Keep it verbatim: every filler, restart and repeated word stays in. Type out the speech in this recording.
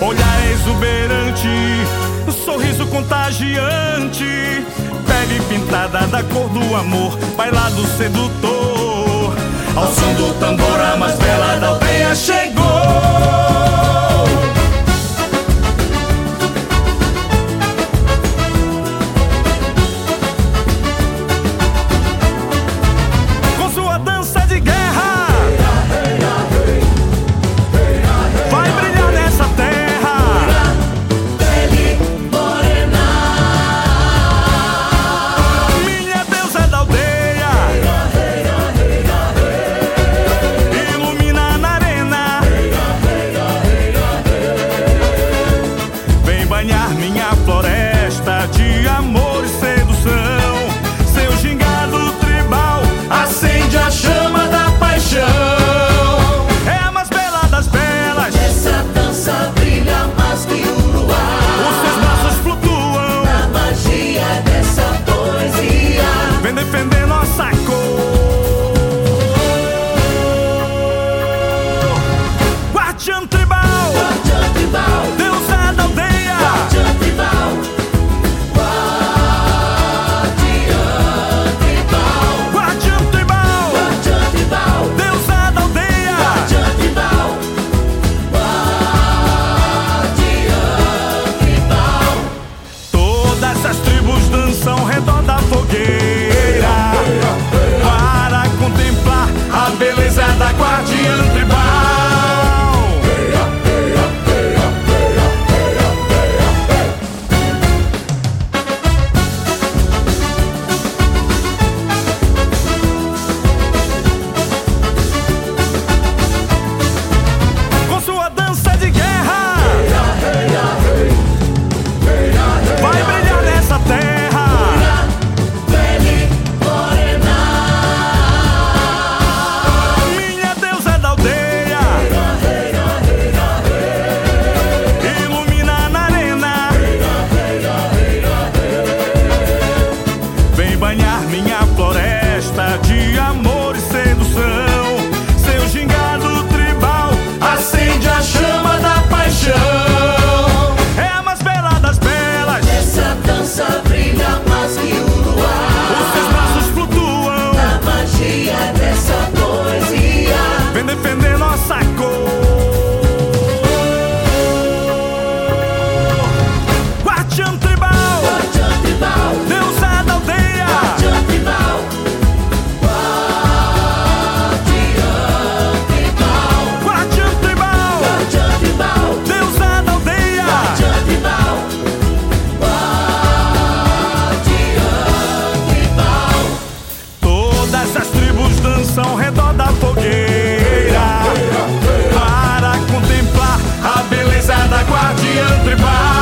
Olhar exuberante, sorriso contagiante, pele pintada da cor do amor, bailado sedutor. Ao som do tambor a mais bela da aldeia chegou. Minha floresta de amor e sedução, seu gingado tribal acende a chama da paixão. É a mais bela das belas, essa dança brilha mais que o luar. Os seus braços flutuam na magia dessa poesia. Vem defender nossa cor. Guardiã tribal, Guardiã tribal, deusa da aldeia. Guardiã tribal, Guardiã tribal, Guardiã tribal, deusa da aldeia. Guardiã tribal, Guardiã tribal. Todas as tribos dançam ao redor da fogueira para contemplar a beleza da guardiã tribal. Vai brilhar nessa terra, Pele morena, minha deusa da aldeia. Ilumina na arena, vem banhar minha floresta de amor e sedução. Seu gingado tribal acende a chama da paixão. É a mais bela das belas, essa dança brilha mais que o luar. os seus braços flutuam Na magia dessa poesia. vem defender nossa cor. Guardiã tribal, Guardiã tribal, deusa da aldeia. Guardiã tribal, Guardiã Guardiã tribal, tribal, Guardiã tribal, deusa da aldeia. Guardiã tribal, Guardiã tribal. Todas as tribos dançam ao redor da fogueira para contemplar a beleza da guardiã tribal.